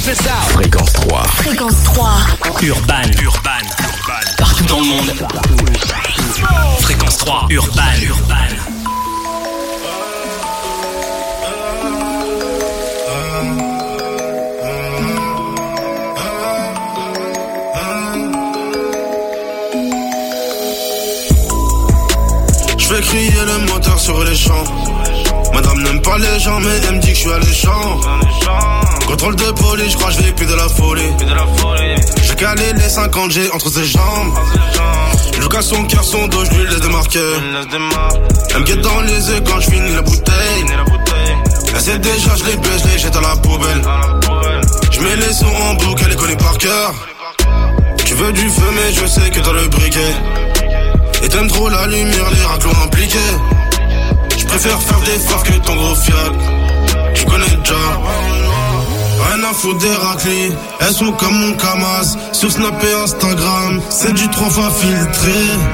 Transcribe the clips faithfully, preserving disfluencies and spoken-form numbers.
this out. Fréquence trois. Fréquence trois. Urban. Urban. Partout dans le monde. Fréquence trois. Urban. Urban. Je fais crier le moteur sur les champs. Madame n'aime pas les gens mais elle me dit que je suis alléchant. Contrôle de police, je crois que je vais plus de la folie. J'ai calé les cinquante G entre ses jambes. Je joue qu'à son cœur, son dos, je lui laisse des marqueurs. Elle me guette dans les yeux quand je finis la bouteille. Elle sait déjà, je les baisse, je les jette à la poubelle. Je mets les sons en boucle, elle les connaît par cœur. Tu veux du feu mais je sais que t'as le briquet. Et t'aimes trop la lumière, les raclons impliqués. Je préfère faire des faves que ton gros fiat. Tu connais déjà. Rien à foutre des raclis. Elles sont comme mon Kamaz. Sur Snap et Instagram. C'est du trois fois filtré.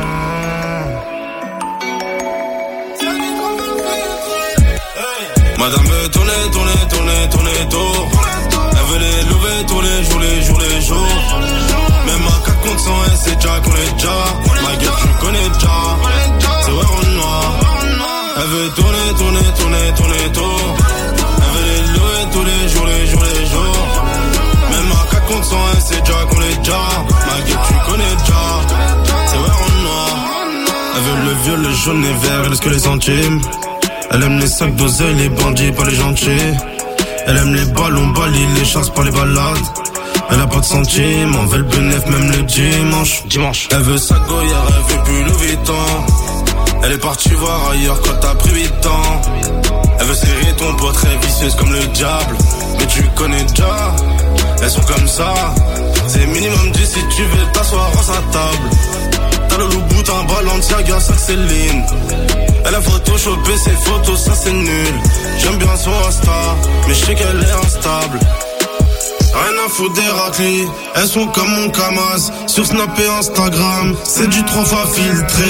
Madame veut tourner, tourner, tourner, tourner tour. Elle veut les louver tous les jours, les jours, les jours. Même à quatre contre cent, elle sait déjà qu'on est déjà. Ma gueule, tu connais déjà. C'est vrai en noir. Elle veut tourner, tourner, tourner, tourner tour. Elle veut les louer tous les jours, les jours, les jours. Même à quatre contre cent, elle sait déjà qu'on est déjà. Ma gueule, tu connais déjà. C'est vrai en noir. Elle veut le vieux, le jaune et vert, elle que les centimes. Elle aime les sacs d'oseille, les bandits, pas les gentils. Elle aime les ballons, balis, les chasses, pas les balades. Elle a pas de centimes, on veut le bénéf même le dimanche. Dimanche. Elle veut sa goyard, elle veut plus Louis Vuitton. Elle est partie voir ailleurs quand t'as pris huit ans. Elle veut serrer ton pote, très vicieuse comme le diable. Mais tu connais déjà, elles sont comme ça. C'est minimum dix si tu veux t'asseoir à sa table. T'as le loup bout, un Balenciaga, ça c'est Céline. Elle a photoshopé ses photos, ça c'est nul. J'aime bien son Insta, mais je sais qu'elle est instable. Rien à foutre des raclis, elles sont comme mon Kamaz. Sur Snap et Instagram, c'est du trois fois filtré.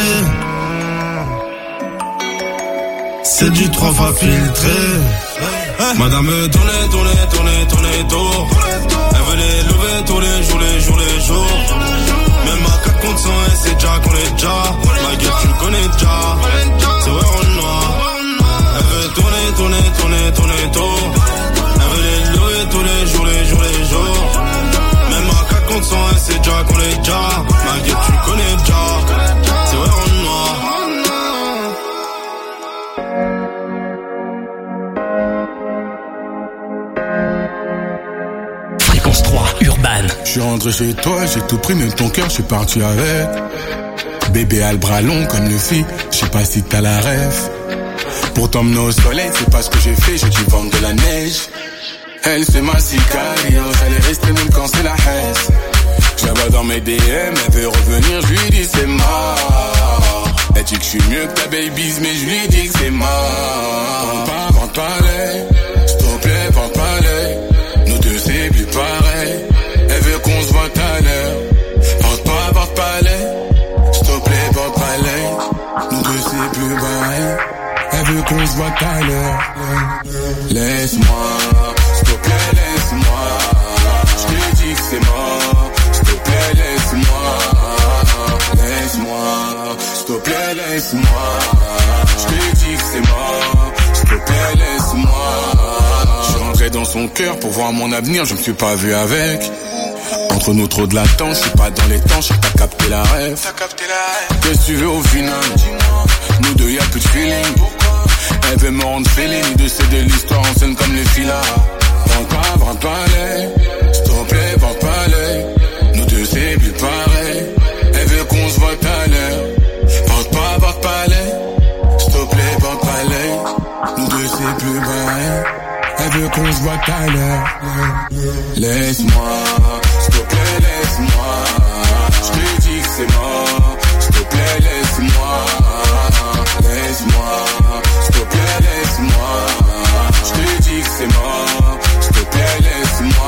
C'est du trois fois filtré. Madame veut tourner, tourner, tourner, tourner tour. Elle veut les louver tous les jours, les jours, les jours. Même à quatre contre cent, elle sait déjà qu'on est déjà. Ma gueule, tu connais déjà. C'est vrai en noir. Elle veut tourner, tourner, tourner, tourner tour. Elle veut les louer tous les jours, les jours, les jours. Même à quatre contre cent, elle sait déjà qu'on est déjà. Ma gueule, tu connais déjà. C'est vrai en noir. Fréquence trois, Urban. Je suis rentré chez toi, j'ai tout pris, même ton cœur, je suis parti avec. Bébé a le bras long comme le fit, je sais pas si t'as la rêve. Pour t'emmener au soleil, c'est pas ce que j'ai fait, j'ai dû vendre de la neige. Elle c'est ma sicario, elle est restée même quand c'est la haine. Je la vois dans mes D M, elle veut revenir, je lui dis c'est mort. Elle dit que je suis mieux que ta baby's, mais je lui dis que c'est mort. Vente pas, vente pas l'œil, s'il te plaît, vente pas l'œil. Nous deux c'est plus pareil, elle veut qu'on se voit tout à l'heure. Vente pas, vente pas l'œil, s'il te plaît, vente pas l'œil. Nous deux c'est plus pareil, elle veut qu'on se voit tout à l'heure. Laisse-moi, s'il te plaît, laisse-moi. Je te dis que c'est mort, s'il te plaît, laisse-moi. Laisse-moi, s'il te plaît, laisse-moi. Je te dis que c'est mort, s'il te plaît, laisse-moi. Je suis rentré dans son cœur pour voir mon avenir, je me suis pas vu avec. Entre nous trop de latence, je suis pas dans les temps, je sais pas capter la rêve. Qu'est-ce que tu veux au final? Nous deux y'a plus de feeling. Elle veut me rendre fêlé, nous deux c'est de l'histoire en scène comme les filas. Vente pas, vente pas l'œil, s'il te plaît, vente pas l'œil. Nous deux c'est plus pareil, elle veut qu'on se voit tout à l'heure. Vente pas, vente pas l'œil, s'il te plaît, vente pas l'œil. Nous deux c'est plus pareil, elle veut qu'on se voit tout à l'heure. Laisse-moi, s'il te plaît, laisse-moi. Je te dis que c'est mort, s'il te plaît, laisse-moi. Laisse-moi, s'il te plaît, laisse-moi. Je te dis que c'est mort, s'il te plaît, laisse-moi.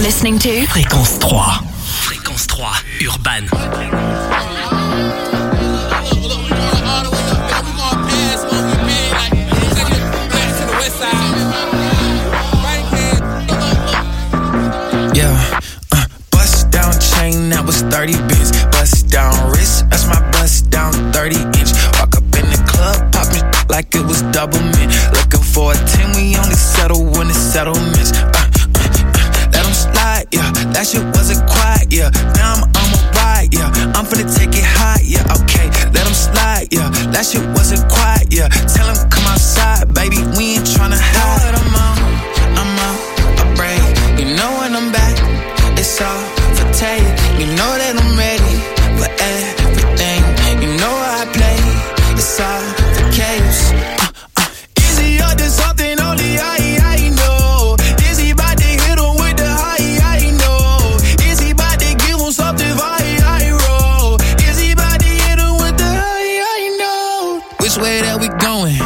listening to Fréquence trois. Fréquence trois, Urban. Yeah, uh, bust down chain, that was thirty bits. Bust down wrist, that's my bust down thirty inch. Walk up in the club, poppin' like it was double mint. Looking for a ten, we only settle when it's settlements. Uh, uh, uh, let them slide, yeah, that shit wasn't quiet, yeah. Now I'm on a ride, yeah, I'm finna take it high, yeah, okay. Let them slide, yeah, that shit wasn't quiet, yeah. Tell them come outside, baby, we ain't tryna hide. I'm out, I'm out, I break. You know when I'm back, it's all for take. You know that I'm ready for everything. You know how I play, it's all for chaos. Uh, uh. Is he up to something only I, I know? Is he about to hit him with the high, I know? Is he about to give him something I, I roll? Is he about to hit him with the high, I know? Which way that we going?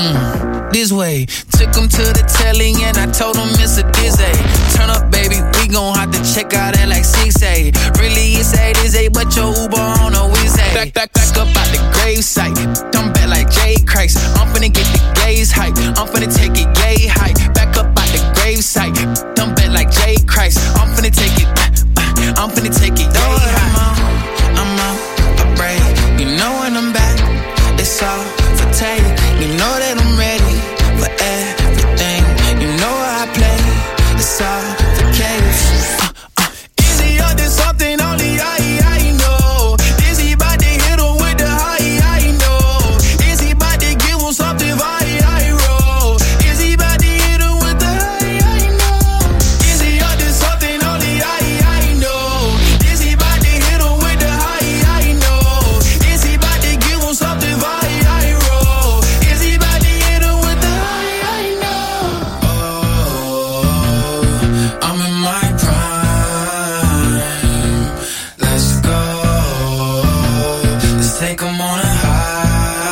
Hmm, this way. Took him to the telly and I told him it's a dizzy. Turn up, baby, we gon' have to check out at like six A. Really, it's eight, it's eight, but your Uber on a Wednesday. Back, back, back up out the gravesite. Come back like Jay Christ. I'm finna get the gaze hype. I'm finna take it yay hype. Back up out the gravesite. Come back like Jay Christ. I'm finna take it. Uh, I'm finna take it yay hype. I'm out, I'm out, I break. You know when I'm back, it's all for take. You know that I'm ready for everything. You know how I play, it's all for chaos. Uh, uh. Is he up to something only I, I know? Is he about to hit him with the high, I know? Is he about to give him something I, I roll? Is he about to hit him with the high, I know? Is he up to something only I, I know? Is he about to hit him with the high, I know? Is he about to give him something I, I roll? Is he about to hit him with the high, I know? Oh, I'm in my prime. Let's go. Let's take 'em on a high.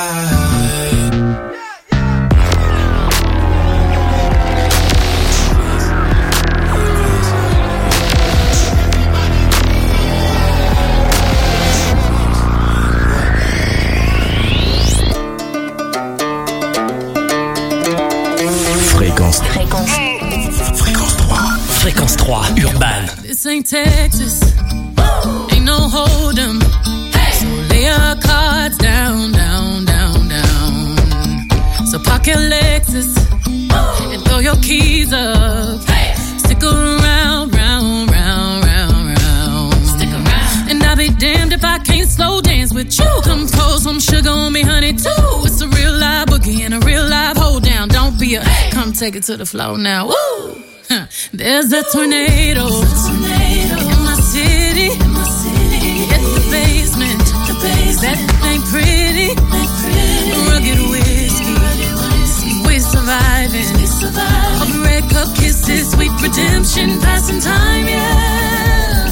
Fréquence. Fréquence. Fréquence trois. Fréquence trois, Urban. This ain't Texas, ain't no hold'em. So lay your cards down, down, down, down. So park your Lexus and throw your keys up. Stick around, round, round, round, round. Stick around. And I'll be damned if I can't slow dance with you. Come pour some sugar on me, honey, too. It's a real live boogie and a real live hold down. Don't be a, come take it to the floor now. Woo! Huh. There's a tornado, tornado in my city, in my city. Hit the basement, the basement. That ain't pretty, ain't pretty. Rugged whiskey, rugged whiskey. We're surviving, we surviving. Of red cup kisses, sweet redemption, passing time, yeah.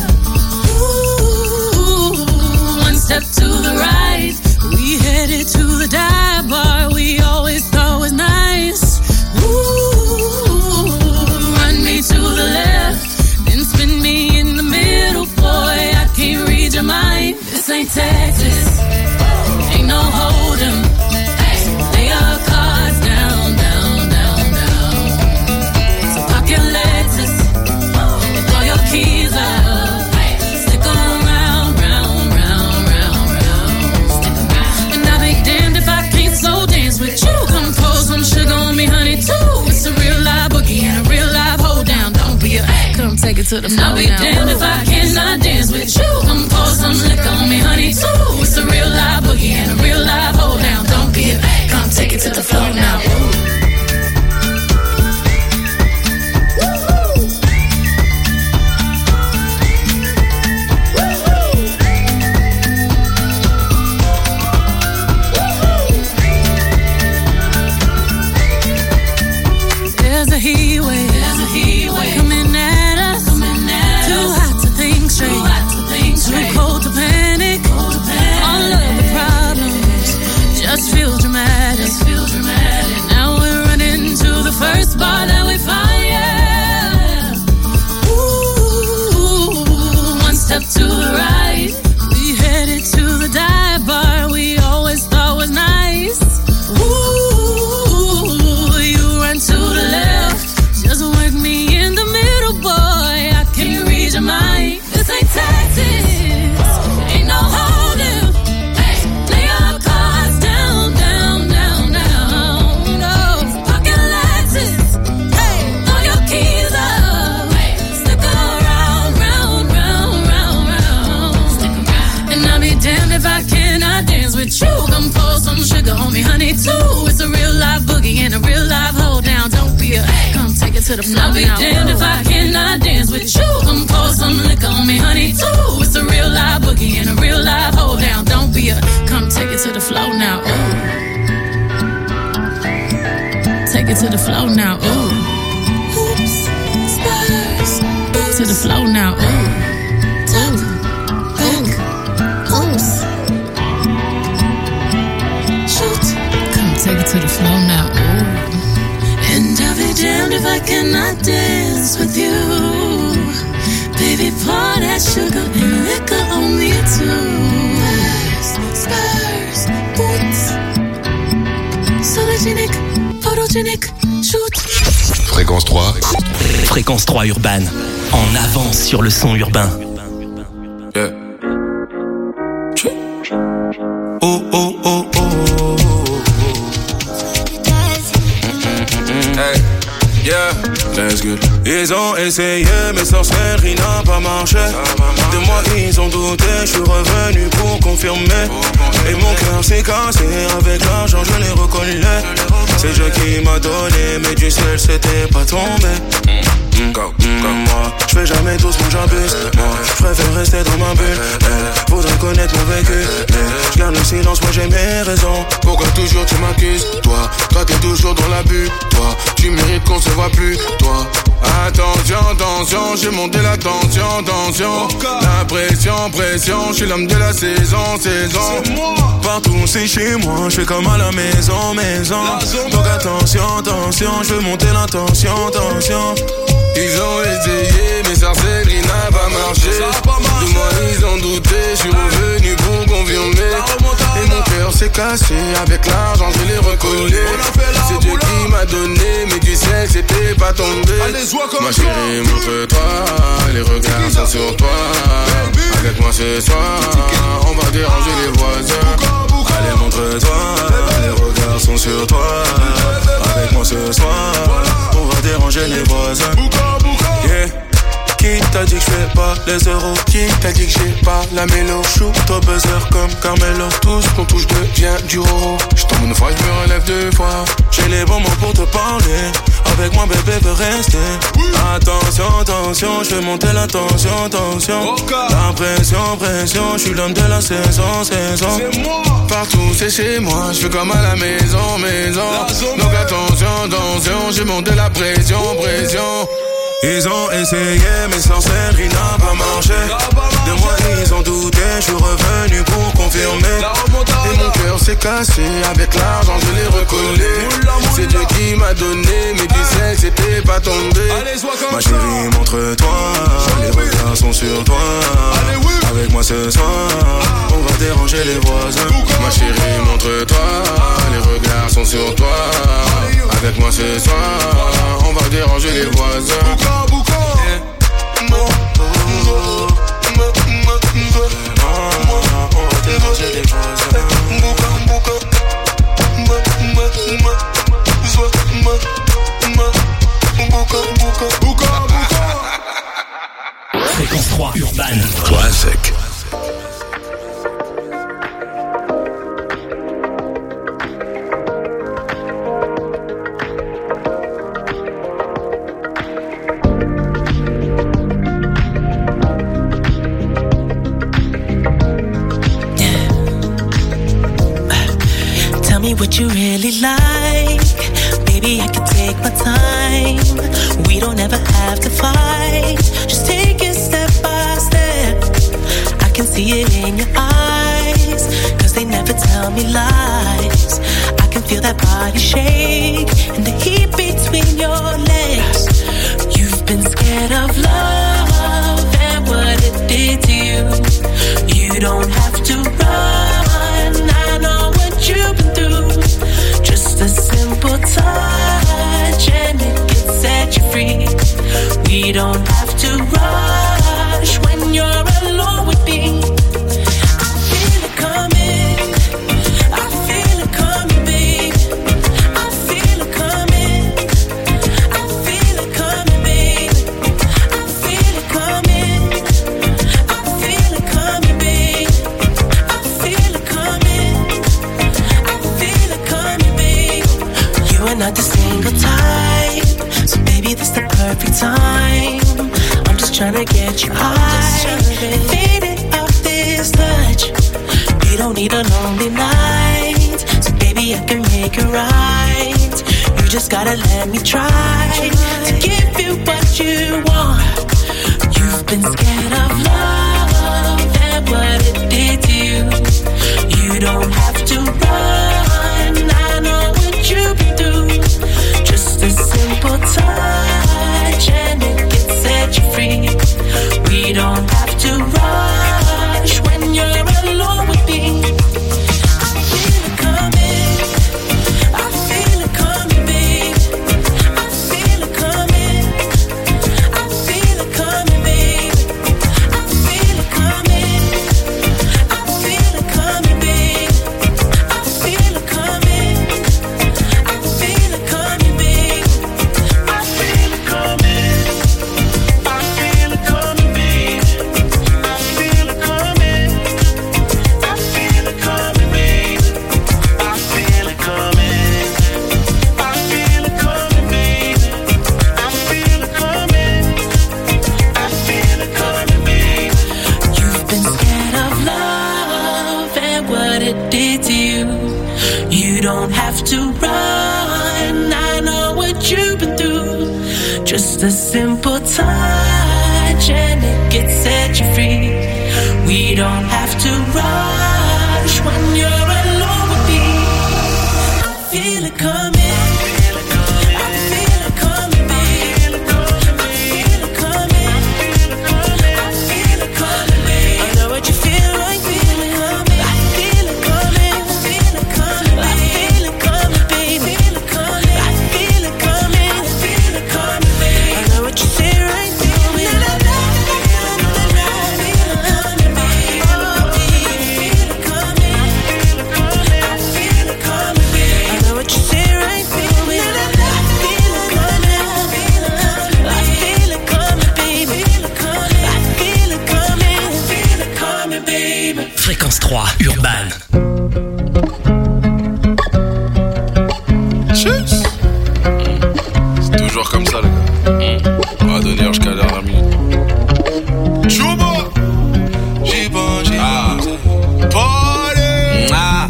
Ooh, one step to the right, we headed to the dive bar we always thought was nice. Ooh, run me to the left, then spin me in the middle, boy, I can't read your mind. This ain't Texas, ain't no hold'em. Lay your cards down, down, down, down. So pop your Lexus and throw your keys up. Stick around, round, round, round, round. Stick around. And I'll be damned if I can't slow dance with you. Come pour some sugar on me, honey, too. It's a real live boogie and a real live hold down. Don't be a, come take it to the floor. I'll be now. Damned if I cannot dance with you. Come pour some liquor on me, honey, too. It's a real live boogie and a real live hold down. Don't be a, come take it to the floor now. There's a heat wave, there's a heat wave coming at us, coming at us. Too hot to think straight, too, hot to think straight. Too cold to panic, cold to panic. All of the problems with you. Come pour some sugar on me, honey, too. It's a real live boogie and a real live hold down. Don't be a, come take it to the floor. I'll be damned if I cannot dance with you. Come pour some liquor on me, honey, too. It's a real live boogie and a real live hold down. Don't be a, come take it to the floor now. Ooh. Take it to the floor now. Ooh. Oops, spurs. To the floor now. Ooh. Top, back, oops. Shoot. Come take it to the floor now. Ooh. And I'll be damned if I cannot dance with you. Baby, pour that sugar and liquor on me too. Spurs, boots. Sologenic, photogenic, shoot. Fréquence trois. Fréquence trois urbaine. En avance sur le son urbain. Yeah. Oh oh oh oh. Hey, yeah, that's good. Ils ont essayé, mais sorcellerie n'a pas marché. De moi ils ont douté, je suis revenu pour confirmer. Et mon cœur s'est cassé, avec l'argent je l'ai reconnu. C'est Dieu qui m'a donné, mais du ciel c'était pas tombé. Mmh, comme, mmh, comme moi, je fais jamais doucement, j'abuse. Moi, je préfère rester dans ma bulle. Elle voudrait connaître mon vécu, mais je garde le silence, moi j'ai mes raisons. Pourquoi toujours tu m'accuses? Toi, toi t'es toujours dans l'abus. Toi, tu mérites qu'on se voit plus. Toi, attention, attention, j'ai monté la tension, tension. La pression, pression, je suis l'homme de la saison, saison. Partout c'est chez moi, je fais comme à la maison, maison. Donc attention, attention, je veux monter la tension, tension. Ils ont essayé, mais sorcellerie n'a pas marché. De moi ils ont douté, je suis revenu pour confirmer. Et mon cœur s'est cassé, avec l'argent je l'ai recollé. C'est Dieu qui m'a donné, mais du ciel c'était pas tombé. Ma chérie, montre-toi, les regards sont sur toi. Avec moi ce soir, on va déranger les voisins. Allez, montre-toi, les regards sont sur toi. Avec moi ce soir, on va déranger les voisins. Yeah. Qui t'a dit que j'fais pas les euros? Qui t'a dit que j'ai pas la mélo? Shoot au buzzer comme Carmelo. Tout ce qu'on touche devient du roro. J'tombe une fois, j'me relève deux fois. J'ai les bons mots pour te parler. Avec moi bébé veut rester. Attention, attention, j'fais monter la tension, tension. La pression, pression, j'suis l'homme de la saison, saison. Partout c'est chez moi, j'fais comme à la maison, maison. Donc attention, attention, j'ai monté la pression, pression. Ils ont essayé, mais sorcellerie n'a pas marché. De moi ils ont douté, je suis revenu pour confirmer. Et mon cœur s'est cassé, avec l'argent je l'ai recollé. C'est Dieu qui m'a donné, mais du ciel c'était pas tombé. Ma chérie, montre-toi, les regards sont sur toi. Avec moi ce soir, on va déranger les voisins. Ma chérie, montre-toi, les regards sont sur toi. Avec moi ce soir, on va déranger les voisins. Fréquence trois urbaine. Classic. What you really like, baby, I can take my time. We don't ever have to fight. Just take it step by step. I can see it in your eyes, cause they never tell me lies. I can feel that body shake and the heat between your legs. You've been scared of love and what it did to you. You don't have to run, I know what you've been through. Just a simple touch and it can set you free. We don't have to rush when you're alone with me. I feel it coming, I feel it coming, babe. I feel it coming, I feel it coming, babe. I feel it coming, I feel it coming, babe. I feel it coming. not the single type, so baby, this the perfect time. I'm just tryna get you high, faded off this touch. You don't need a lonely night, so baby, I can make it right. You just gotta let me try to give you what you want. You've been scared of love and what it did to you. You don't have to run, I know what you've been through. Just a simple touch and it can set you free. We don't have to rush when you're alone with me. I feel it coming, I feel it coming, babe. I feel it coming, I feel it coming, babe. I feel it coming, I feel it coming, babe. I feel it coming, I feel it coming, babe. I feel it coming, I feel it coming, babe. I feel it coming, I feel it coming, babe. I feel it coming, I feel it coming, babe. I feel it coming, I feel it coming, babe. You've been scared of love and what it did to you. You don't have to run, I know what you've been through. Just a simple touch and it can set you free. We don't have to rush when you're alone with me. I feel it coming, I feel it coming, babe. I feel it coming, I feel it coming, babe. I know what you feel like, feel it coming. I feel it coming, I feel it coming, I feel it coming, babe. I feel it coming, I feel it coming, I feel it coming, babe. I know what you feel right, feel it. I feel it coming, babe. I feel it coming, I feel it coming, babe. I know what you feel right, feel it. I feel it coming, I feel it coming, babe. I feel it coming, I feel it coming, I feel it coming, babe. Fréquence trois, Urban. Cheers. C'est toujours comme ça, les gars. On va donner jusqu'à la dernière minute. Chouba. J'y pense, j'y pense. Party. Ah.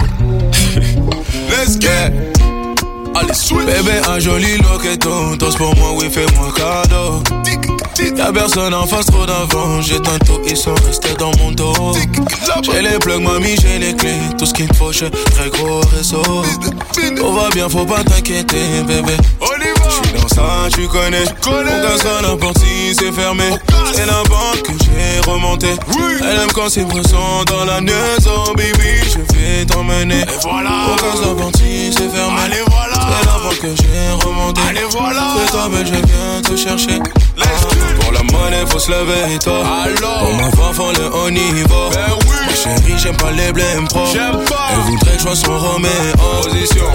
Let's get. Allez, switch. Bébé, un joli loqueton. Tosse pour moi, oui, fais-moi cadeau. Y'a personne en face, trop d'avant. J'ai un taux, ils sont restés dans mon dos. J'ai les plugs, mamie, j'ai les clés. Tout ce qu'il me faut, j'ai très gros réseau. Tout va bien, faut pas t'inquiéter, bébé. J'suis dans ça, tu connais. On casse pas la porte si c'est fermé. C'est la banque que j'ai remontée. Elle aime quand c'est pressant dans la maison, baby. Je vais t'emmener. On casse la porte si c'est fermé. C'est la banque que j'ai remontée. C'est toi, belle, je viens te chercher. Ah, pour la monnaie, faut se lever et toi. Pour ma femme, faut le haut niveau. Ma chérie, j'aime pas les blèmes pro. Elle voudrait que je sois son Roméo. Position.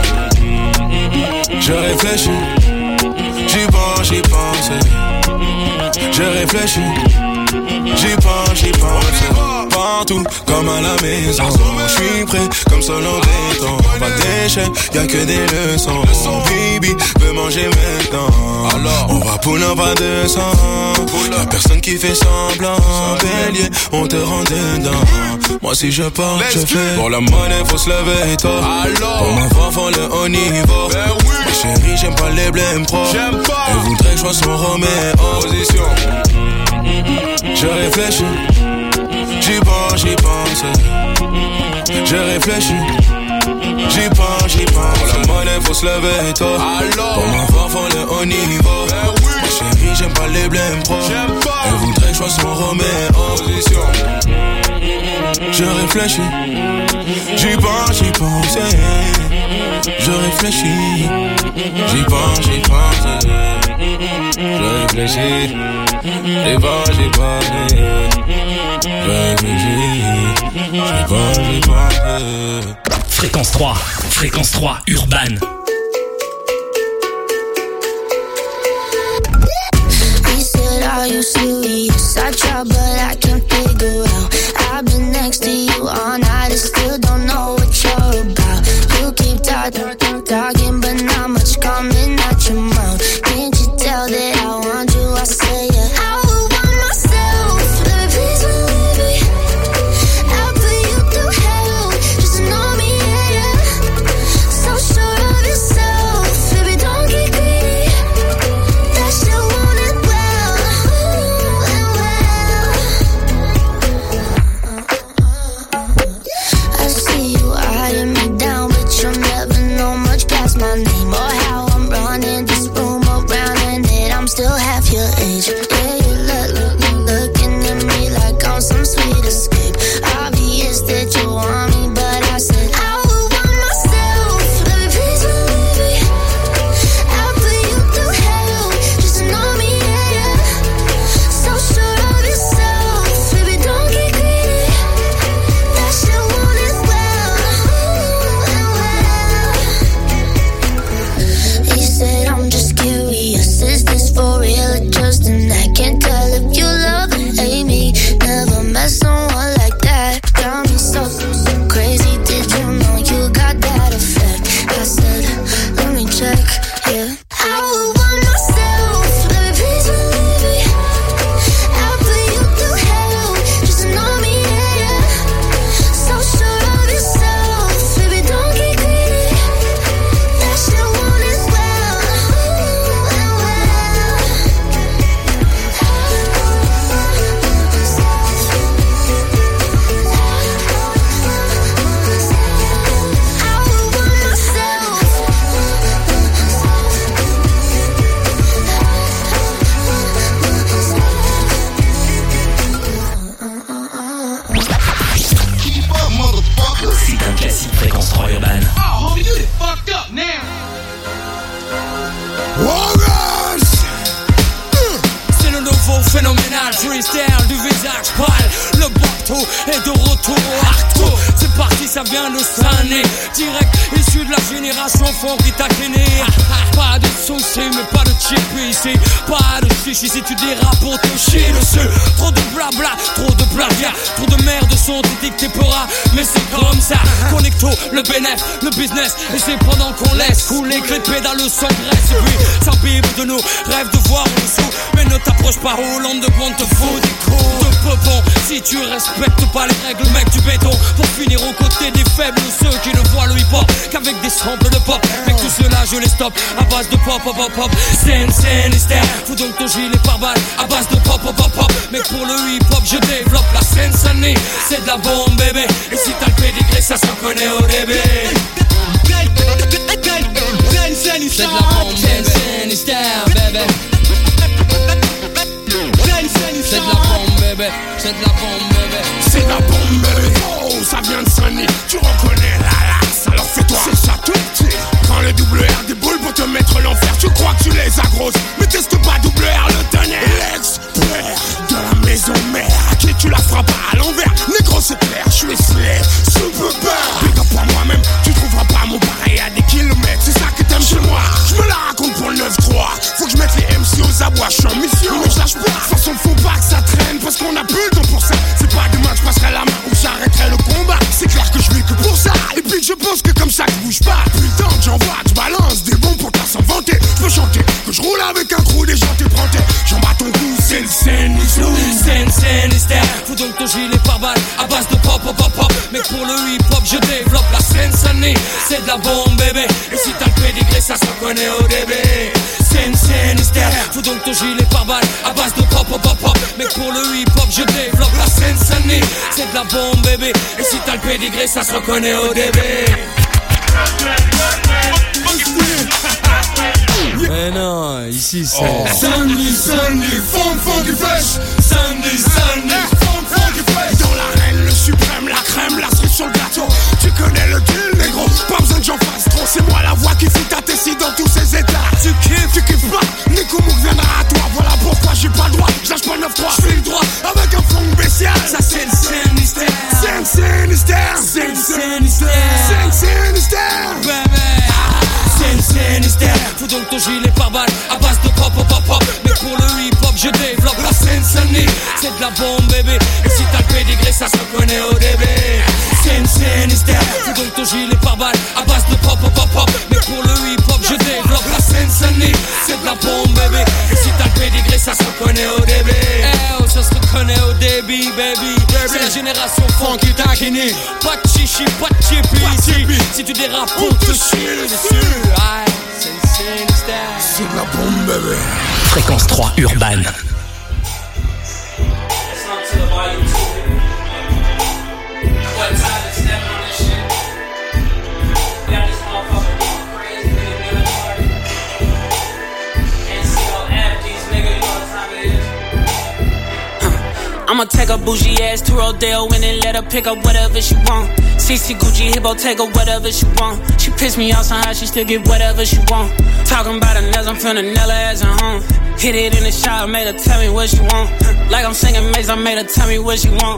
Je réfléchis. J'y pense, j'y pense. Je réfléchis. J'y pense, j'y pense. Partout, comme à la maison. J'suis prêt, comme seul en béton. Pas de déchets, y'a que des leçons. Bibi veut manger maintenant. Alors, on va pour un pas de sang. Y'a personne qui fait semblant. Bélier, on te rend dedans. Moi si je pars, je fais. Pour la monnaie, faut se lever et toi. Pour ma femme, faut le haut niveau. Ma chérie, j'aime pas les blèmes pro. Elle voudrait que je sois son Roméo. Position. Je réfléchis. J'y pense, j'y pense. Je réfléchis. J'y pense, j'y pense. Pour la monnaie, faut se lever et toi. Pour ma femme, faut le haut niveau. Ma chérie, j'aime pas les blèmes pro. Elle voudrait que je sois son Roméo. Position. Je réfléchis. J'y pense, j'y pense. Je réfléchis. J'y pense, j'y pense. Je réfléchis. J'y pense, j'y pense. Je réfléchis. J'y pense, j'y pense. Fréquence trois, Fréquence trois, Urban. He said, are you serious? I try, but I can't figure out. I've been next to you all night and still don't know what you're about. You keep talking, talking, but not much coming ça vient de Sané. Direct issu de la génération fond qui t'a cléné. Pas de soucis mais pas de chip ici. Pas de chichi si tu dérapes pour te chier dessus. Trop de blabla, trop de plagiat. Trop de merde sont édictés peuras. Mais c'est comme ça, connecto, le bénéf, le business. Et c'est pendant qu'on laisse couler que les pédales s'engraissent. Et puis s'imbibe de nous, rêve de voir en dessous. Mais ne t'approche pas Hollande de bon te fout des coups de peupon. Si tu respectes pas les règles mec du béton. Pour finir aux côtés des faibles, ceux qui ne voient le hip-hop qu'avec des samples de pop. Mec tout cela je les stoppe à base de pop pop pop pop. Scène scène hystère, fous donc ton gilet par balle à base de pop pop pop pop. Mais pour le hip-hop je développe la scène Sunny. C'est de la bombe bébé. Et si t'as le pédigré ça se reconnaît au début. C'est de la bombe bébé. Hystère bébé. C'est de la bombe bébé. C'est de la bombe bébé. C'est de la bombe bébé. Oh ça vient de Sunny. Tu reconnais la lasse. Alors fais-toi. C'est ça tout petit. Quand le double R déboule pour te mettre l'enfer. Tu crois que tu les as grosses. Mais teste pas double R le tonnerre. L'expert de la maison mère. À qui tu la feras pas à l'envers. Négro c'est clair. Je suis slay. Super bad. Big up pour moi-même. Tu trouveras pas mon pareil à des kilomètres. C'est ça que t'aimes chez moi. Je me la raconte pour le neuf trois. Faut que je mette les M C aux abois. Je suis en mission. Mais je lâche pas. De toute façon faut pas que ça traîne. Parce qu'on a plus le temps pour ça. C'est pas demain que je passerai la main ou j'arrêterai le combat. C'est clair que je vis que pour ça. Et puis je pense que comme ça que bouge pas. Putain que j'envoie, tu balances des bons pour t'as sans vanter. Je peux chanter que je roule avec un crew des gens t'éprantés. J'en bats ton cou, c'est le scène. Scène, scène, hystère. Fous donc ton gilet par balle à base de pop pop pop pop. Mais pour le hip hop je développe la scène Sunny. C'est de la bombe bébé. Et si t'as le pédigré ça se reconnaît au début. Scène, scène, hystère. Fous donc ton gilet par balle à base de pop pop pop pop. Mais pour le hip hop je développe la scène Sunny. C'est de la bombe bébé. Et si t'as le pédigré ça se reconnaît au début. Mais non, ici c'est oh. Sunny, Sunny, funk, funky fresh. Sunny, Sunny, funk, funky fresh. Dans l'arène, le suprême, la crème, la cerise sur le gâteau. Tu connais le deal, négro. Pas besoin que j'en fasse trop. C'est moi la voix qui fait ta tessie dans tous ces états. Tu kiffes, tu kiffes pas. Nico Mouk viendra à toi. Voilà pourquoi j'ai pas le droit. Je lâche pas neuf trois. Je fais le droit avec un fond spécial. Ça c'est le Sinistère. Scène, Sinistère. Scène, Sinistère. Scène, Sinistère. Bébé. Scène, Sinistère. Fous donc ton gilet par balle à base de pop pop pop pop. Mais pour le hip hop je développe la scène Sunny. C'est de la bombe bébé. Et si t'as le pédigré ça se reconnaît au début. Scène, Sinistère. Fous donc ton gilet par balle à base de pop pop pop pop. Mais pour le hip hop je développe la scène Sunny. C'est de la bombe bébé. Et si t'as le pédigré ça se reconnaît au début. Eh oh ça se reconnaît au début baby. C'est la génération funky taquini. Pas de chichi, pas de chippy ici. Si tu dérapes on te chie dessus. Aïe, c'est le Sinistère. C'est de la bombe bébé. Fréquence trois Urban. I'ma take a bougie ass to Rodeo and then let her pick up whatever she want. C C Gucci Hippo, take her whatever she want. She pissed me off somehow, she still get whatever she want. Talking about her nails, I'm finna nail her ass at home. Hit it in the shower, made her tell me what she want. Like I'm singing Maze, I made her tell me what she want.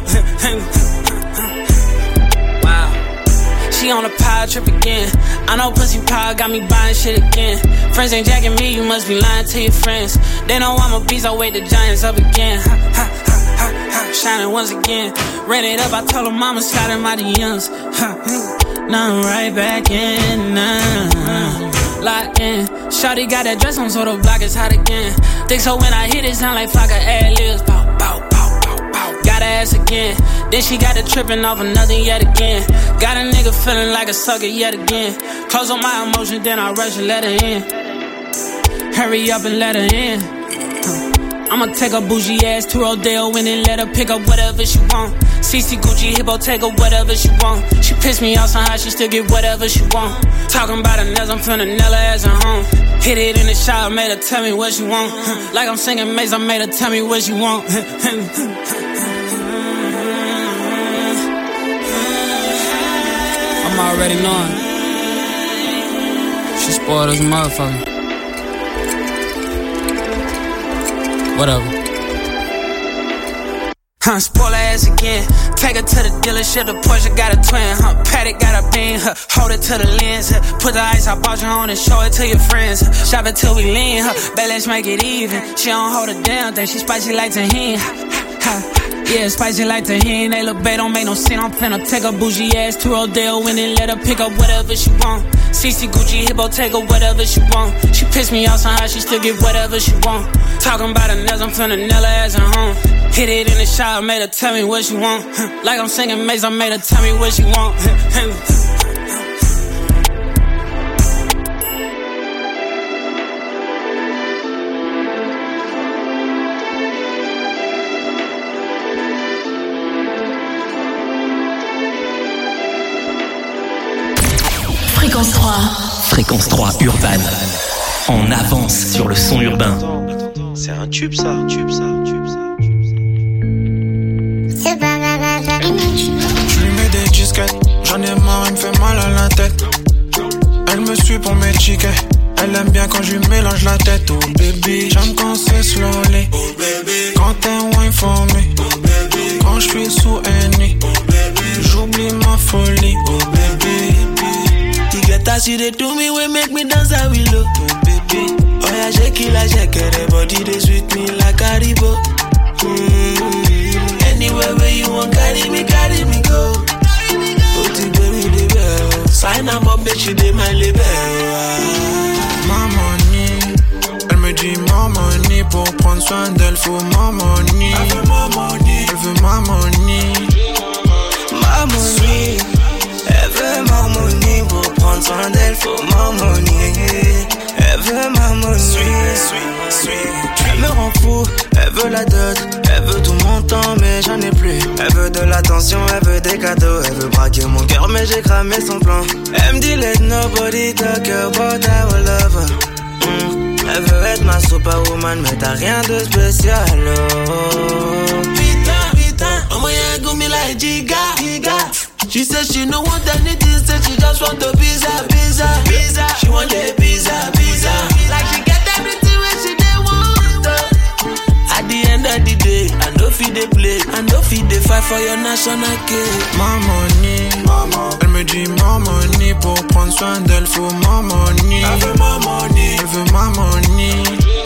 Wow. She on a power trip again. I know pussy power got me buying shit again. Friends ain't jacking me, you must be lying to your friends. They know I'm a beast, I wake the giants up again. Ha, ha, ha, ha, ha. Shining once again. Ran it up, I told her mama slide in my D Ms. Now I'm right back in, nah. Locked in. Shawty got that dress on, so the block is hot again. Think so when I hit it, sound like Flocka ad-libs. Bow, bow, bow, bow, bow. Got her ass again. Then she got it tripping off another yet again. Got a nigga feeling like a sucker yet again. Close on my emotion, then I rush and let her in. Hurry up and let her in. I'ma take a bougie ass to Rodeo and then let her pick up whatever she want. C C Gucci Hippo, take her whatever she want. She pissed me off somehow, she still get whatever she want. Talking about her nails, I'm finna nail her ass at home. Hit it in the shower, made her tell me what she want. Like I'm singing Maze, I made her tell me what she want. I'm already knowing. She spoiled as a motherfucker. Whatever. Huh, spoil her ass again. Take her to the dealership, the Porsche got a twin. Huh, Paddock got a bean. Huh, hold it to the lens. Huh, put the ice I bought you on and show it to your friends. Huh, shop it till we lean. Huh, bet let's make it even. She don't hold it down, think she spicy like tahini. Ha. Yeah, spicy like tahini. They look bad, don't make no sense. I'm finna take her bougie ass to Rodeo and then let her pick up whatever she want. C C Gucci, Hippo, take her whatever she want. She pissed me off somehow, she still get whatever she want. Talking about her nails, I'm finna nail her ass at home. Hit it in the shower, made her tell me what she want. Like I'm singing Maze, I made her tell me what she want. Fréquence trois. Fréquence trois urbaine. En avance sur le son urbain. C'est un tube ça, un tube ça, un tube ça. Je lui mets des disquettes, j'en ai marre, elle me fait mal à la tête. Elle me suit pour mes tickets. Elle aime bien quand je lui mélange la tête. Oh baby, j'aime quand c'est slowly. Oh baby, quand t'es wine for me. Oh baby, quand je suis sous Henny. Oh baby, j'oublie ma folie. Oh baby, the get as you dey do me, we make me dance how we look. Oh baby, oh yeah, shake it like shake it, body dey sweet me like Haribo. Mm-hmm. Anywhere where you want, carry me, carry me go. Oh, tu peux me libérer. Sign up, make she dey my label. Ma money, elle me dit ma money. Pour prendre soin d'elle, faut ma money. Elle veut ma money, elle veut ma money. Ma money, elle veut ma money. Pour prendre soin d'elle, faut ma money. Elle veut ma money. Sweet, sweet, sweet. Elle me rend fou, elle veut la dot. Elle veut tout mon temps, mais j'en ai plus. Elle veut de l'attention, elle veut des cadeaux. Elle veut braquer mon cœur, mais j'ai cramé son plan. Elle me dit let nobody talk about our lover. Mm. Elle veut être ma superwoman, mais t'as rien de spécial. Oh. Putain, putain, oh my God, go me like Giga, Giga. She said she no want anything, said she just want a pizza, pizza, pizza. She want a pizza, pizza. Like she get everything when she dey want. At the end of the day, I know feed they play, I know feed they fight for your national cake. Ma money, maman. Elle me dit ma money. Pour prendre soin d'elle, faut ma money. Elle veut ma money, elle veut ma money.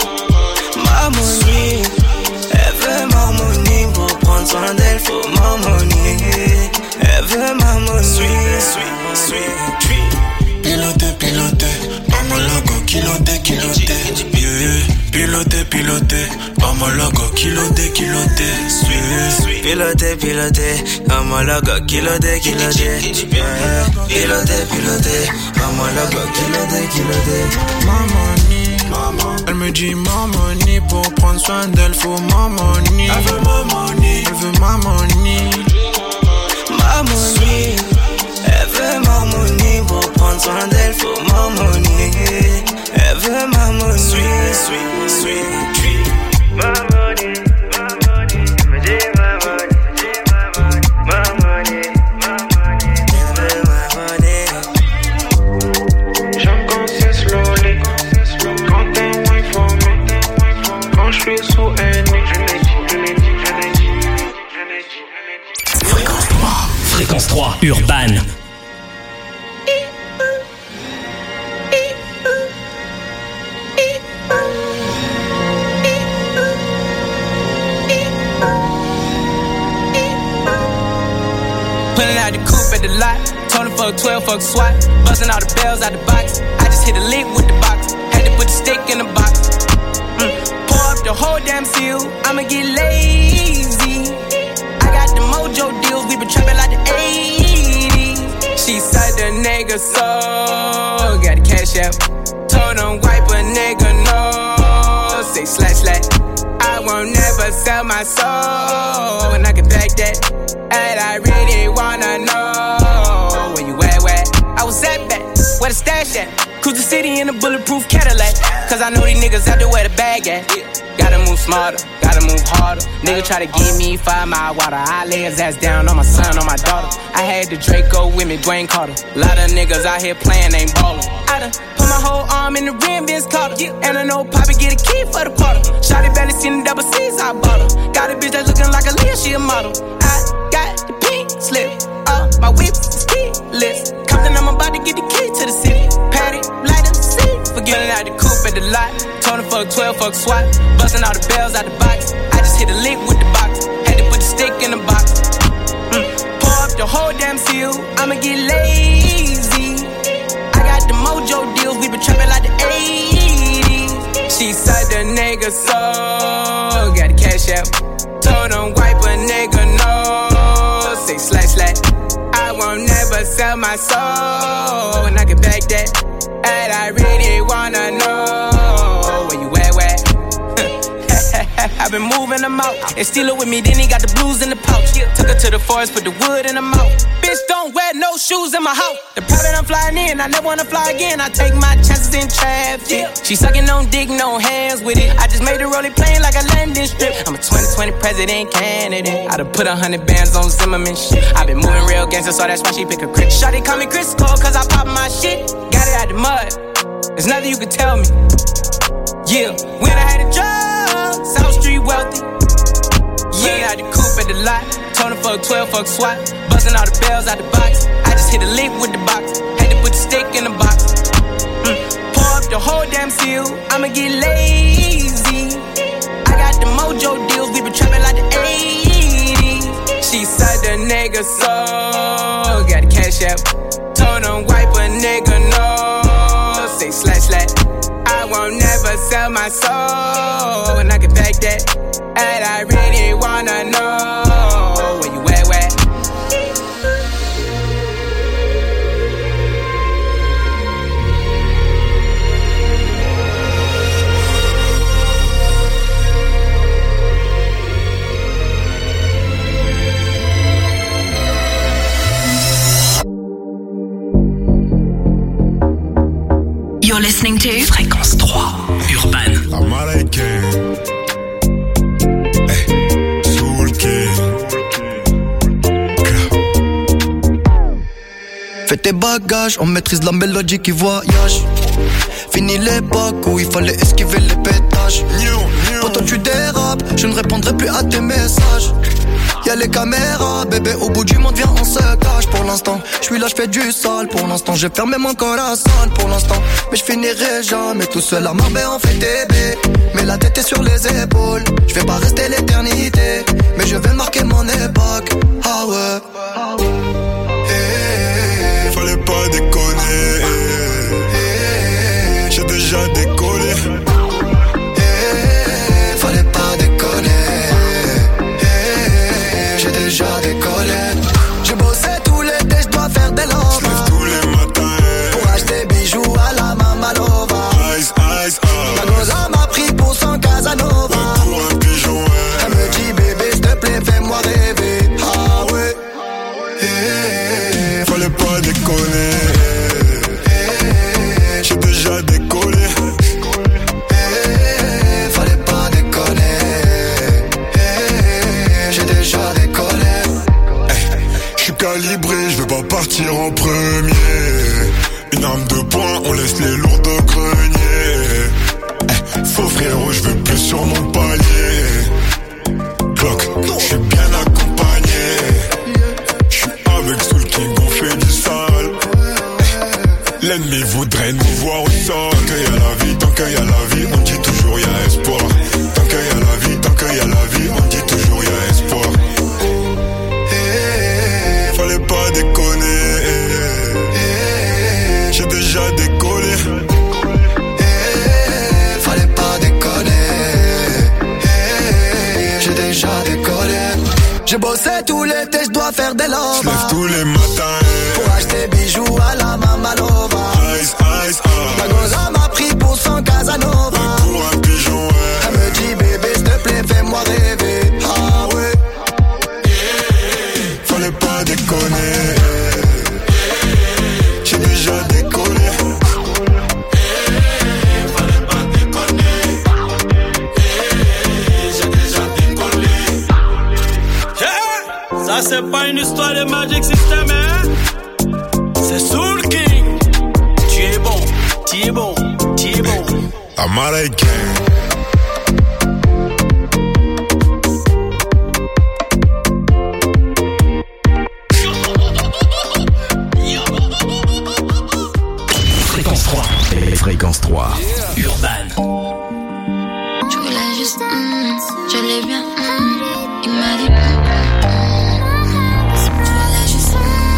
Ma money, elle veut ma money. Pour prendre soin d'elle, faut ma money. Elle veut ma money. Sweet, sweet, sweet, sweet. Piloté, piloté, homologue, kiloté, kiloté. Yeah. Piloté, piloté, homologue, kiloté, kiloté. Sweet, sweet. Piloté, piloté, homologue, kiloté, kiloté. Yeah. Piloté, piloté, homologue, kiloté, kiloté. Ma money, maman. Elle me dit ma money. Pour prendre soin d'elle, faut ma money. Elle veut ma money, elle veut ma money. Ma money, elle veut ma money. Pour prendre soin d'elle, faut ma money. Elle veut ma money. Sweet, sweet, sweet, sweet. Ma money, ma money. Elle me dit ma money, ma money, ma money. Elle veut ma money. J'aime quand c'est slowly. Quand t'es wine for me. Quand je suis sous Henny. Fréquence trois. Fréquence trois urbaine. Pulling out the coupe at the lot. Told him fuck twelve, fuck SWAT. Busting all the bells out the box. I just hit a lick with the box. Had to put the stick in the box. Mm. Pour up the whole damn seal. I'ma get lazy. I got the mojo deals. We been trapping like the eighties. She said the nigga so. Got the cash out. Told him wipe a nigga no. Say slash slash. I won't never sell my soul. And I can back that. And I really wanna know where you at, where I was at back, where the stash at. Cruise the city in a bulletproof Cadillac. Cause I know these niggas out there where the bag at. Gotta move smarter. gotta move harder. Nigga try to give me five mile water. I lay his ass down on my son, on my daughter. I had the Draco with me, Dwayne Carter. Lot of niggas out here playing, ain't ballin'. I done put my whole arm in the rim, Vince Carter. And I know Poppy get a key for the quarter. Shawty barely seen the double C's, I bought her. Got a bitch that's looking like a Leah, she a model. I got the pink slip, uh, my whip is keyless. Compton, I'm about to get the key to the city. Patty, light up the seat. Forgetting out the coupe at the lot. Told him fuck twelve, fuck SWAT. Busting all the bells out the box. I just hit a lick with the box. Had to put the stick in the box. Mm. Pour up the whole damn seal. I'ma get lazy. I got the mojo deals. We been trapping like the eighties. She said the nigga so. Got the cash out. Told him wipe a nigga no. Say slash slash. I won't never sell my soul. And I can back that. And I really wanna know where you at, where? I've been moving them out. And steal it with me, then he got the blues in the pouch. Took her to the forest, put the wood in the mouth. Bitch, don't wear no shoes in my house. The private I'm flying in, I never wanna fly again. I take my chances in traffic. She sucking on dick, no hands with it. I just made her rolling plane like a landing strip. I'm a twenty twenty president candidate. I done put a hundred bands on Zimmerman shit. I been moving real gangster, so that's why she pick a crit. Shawty call me Chris Cole, cause I pop my shit. Got it out the mud. There's nothing you can tell me. Yeah, when I had a job, South Street wealthy. Yeah, I had the coupe at the lot. Told him fuck twelve, fuck SWAT. Busting all the bells out the box. I just hit a lick with the box. Had to put the stick in the box. Mm. Pour up the whole damn seal. I'ma get lazy. I got the mojo deals. We been trapping like the eighties. She said the nigga so. Got the cash out. Told him wipe a nigga no. Say slash slash. I won't never sell my soul. And I can back that. And I really wanna know where you at, where? You're listening to Fréquence trois Urban. Américain. Hey, Soul King. Fais tes bagages, on maîtrise la mélodie qui voyage. Fini l'époque où il fallait esquiver les pétages. Pourtant tu dérapes, je ne répondrai plus à tes messages. Y'a les caméras, bébé, au bout du monde, viens, on se cache. Pour l'instant, je suis là, je fais du sale. Pour l'instant, j'ai fermé mon corazon. Pour l'instant, mais je finirai jamais tout seul à Marbella, on fait bébé. Mais la tête est sur les épaules. Je vais pas rester l'éternité, mais je vais marquer mon époque. Ah ouais, ah ouais. Hey, fallait pas déconner. Hey, j'ai déjà décollé. Hey, fallait pas déconner. Déjà décollé. J'ai bossé tout l'été, je dois faire des lovas. J'lève tous les matins pour acheter bijoux à la Mamalova. Ice, ice, ice. Ma goza m'a pris pour son Casanova. Ouais, pour un pigeon, ouais. Elle me dit bébé, s'il te plaît, fais-moi rêver. Ah ouais. Hey, fallait pas déconner. Hey, j'ai déjà décollé. Hey, fallait pas déconner. Hey, j'ai déjà décollé. Calibré, je veux pas partir en premier. Une arme de poing, on laisse les lourds de grenier. Eh, faux frérot, je veux plus sur mon palier. Glock, je suis bien accompagné. Je suis avec Soul King, on fait du sale. Eh, l'ennemi voudrait nous voir au sol. Tant qu'il y a la vie, tant qu'il y a la vie, on dit toujours y a espoir. Tant qu'il y a la vie, tant qu'il y a la vie, on dit toujours y a espoir. Fallait pas déconner. J'ai déjà décollé. Fallait pas déconner. J'ai déjà décollé. J'ai bossé tout l'été, je dois faire des lovas. J'lève tous les matins pour acheter bijoux à la Mamalova. Ice, ice, ice. Ma goza m'a pris pour son Casanova. Ouais, pour un pigeon, ouais. Elle me dit bébé, s'il te plaît, fais-moi rêver. Ah ouais. Fallait pas déconner. J'ai déjà décollé. Fallait pas déconner. J'ai déjà une histoire de Magic System, hein? C'est Soul King. Tu es bon, tu es bon, tu es bon. Américain. Fréquence trois. Fréquence trois. Yeah. Urban. Je voulais juste, mm, je l'ai bien, mm, il m'a dit, mm, je voulais juste,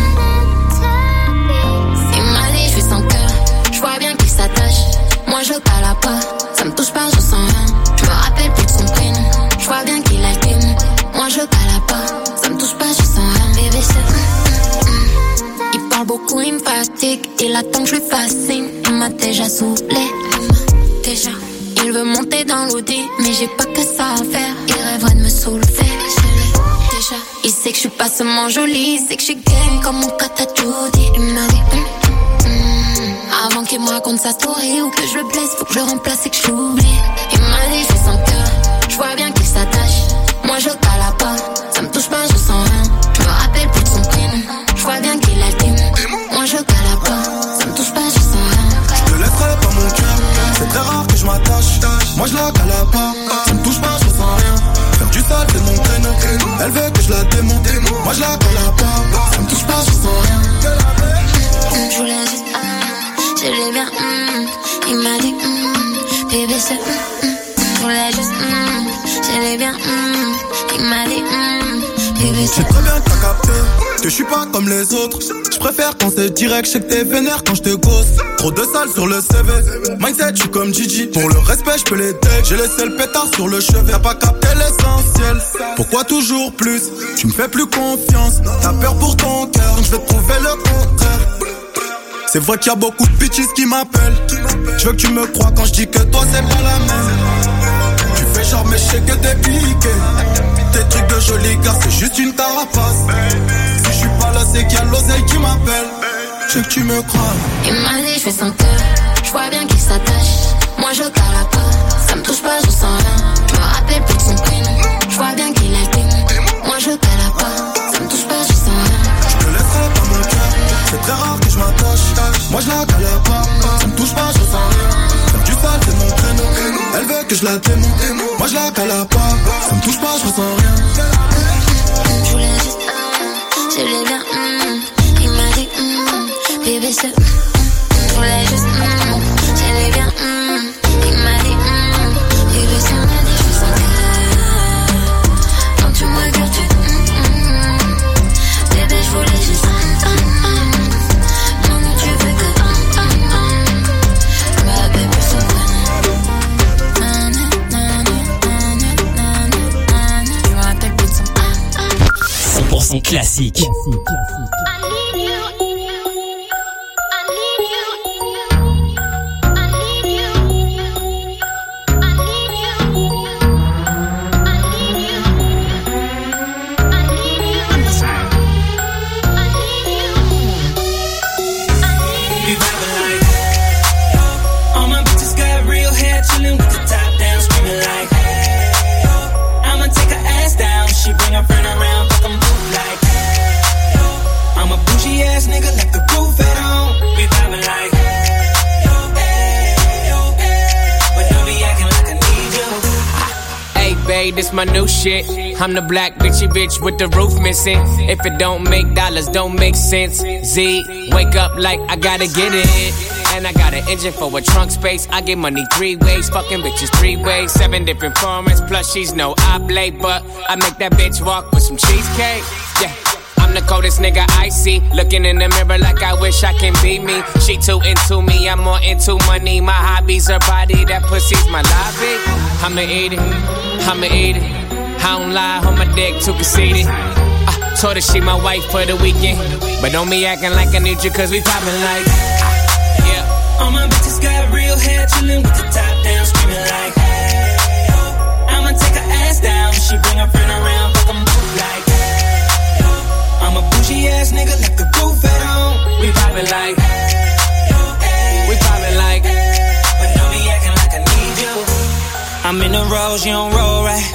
mm, il m'a dit, je suis sans cœur, je vois bien qu'il s'attache, moi je le cala pas, ça me touche pas, je sens rien, je me rappelle plus de son prénom, je vois bien qu'il a été mou, moi je le cala pas, ça me touche pas, je sens rien, bébé c'est, mm, mm, il parle beaucoup, il me fatigue, il attend que je lui fasse signe, il m'a déjà saoulé, déjà. Il veut monter dans l'audi, mais j'ai pas que ça à faire. Il rêverait de me soulever. Déjà, il sait que je suis pas seulement jolie, il sait que je suis game comme mon kata Judy. Il m'a dit, mm, mm, avant qu'il me raconte sa story ou que je le blesse, faut que je le remplace et que je l'oublie. Il m'a dit, je suis sans cœur, je vois bien qu'il s'attache. Moi je cala pas, ça me touche pas, je sens rien. Je me rappelle plus de son prénom, je vois bien qu'il a le démon. Moi je cala pas, ça me touche pas, je sens rien. Je te laisserai pas mon cœur, c'est très rare que je m'attache. Moi je la cala pas, ça me touche pas, je sens rien. Faire du sale c'est mon créneau, elle veut que je la démonte. Moi je la cala pas, ça me touche pas, je sens rien. Je voulais juste, ah, je l'ai bien, mm, il m'a dit, mm, bébé c'est, mm, mm, je voulais juste, mm, je l'ai bien, mm, il m'a dit, mm, bébé c'est. C'est très bien que t'as capté, que je suis pas comme les autres. Je préfère quand c'est direct, je sais que t'es vénère quand je te gosse. Trop de sale sur le C V, mindset je suis comme Gigi. Pour le respect je peux les take, j'ai laissé le pétard sur le chevet. T'as pas capté l'essentiel, pourquoi toujours plus? Tu me fais plus confiance, t'as peur pour ton cœur, donc je vais te prouver le contraire. C'est vrai qu'il y a beaucoup de bitches qui m'appellent. Je veux que tu me crois quand je dis que toi c'est pas la même. Tu fais genre mais je sais que t'es piqué. Tes trucs de joli gars c'est juste une carapace. Si je suis pas là c'est qu'il y a l'oseille qui m'appelle. Je veux que tu me crois. Il m'a dit je fais son cœur, je vois bien qu'il s'attache. Moi je cala pas, ça me touche pas, je sens rien. Je me rappelle plus de son prénom, je vois bien qu'il a le démon. Moi je cala pas, ça me touche pas, je sens rien. Je te laisserai pas mon cœur, c'est très rare que je m'attache. Moi je la cala pas, ça me touche pas, je sens rien. Faire du sale c'est mon créneau, elle veut que je la démonte. Moi je la cala pas, ça me touche pas, je ressens rien. Je voulais juste, ah, je l'ai bien, mm, il m'a dit, mm, bébé c'est, mm, je voulais juste, mm, je l'ai bien, mm, il m'a dit, mm, bébé c'est, m'a dit, je suis sans cœur. Quand tu me regardes, tu, mm, mm, bébé je voulais juste, mm, mm, non mais tu veux que, mm, mm, mm, je me rappelle plus son prénom. Je me rappelle plus de son prénom. cent pour cent classique. This my new shit. I'm the black bitchy bitch with the roof missing. If it don't make dollars, don't make sense. Z, wake up like I gotta get it. And I got an engine for a trunk space. I get money three ways, fucking bitches three ways. Seven different formats, plus she's no oblate. But I make that bitch walk with some cheesecake. Yeah. I'm the coldest nigga I see. Looking in the mirror like I wish I can be me. She too into me, I'm more into money. My hobby's her body, that pussy's my lobby. I'ma eat it, I'ma eat it. I don't lie, on my dick, too conceited. I told her she my wife for the weekend. But don't be acting like I need you, cause we poppin' like, yeah. All my bitches got real hair, chillin' with the top down, screaming like, hey, oh. I'ma take her ass down, she bring her friend around, fuck 'em both like, hey, oh. I'm a bougie ass nigga, like the roof at home. We poppin' like, hey, oh, hey, we poppin' like, hey, but don't be acting like I need you. I'm in the rose, you don't roll right.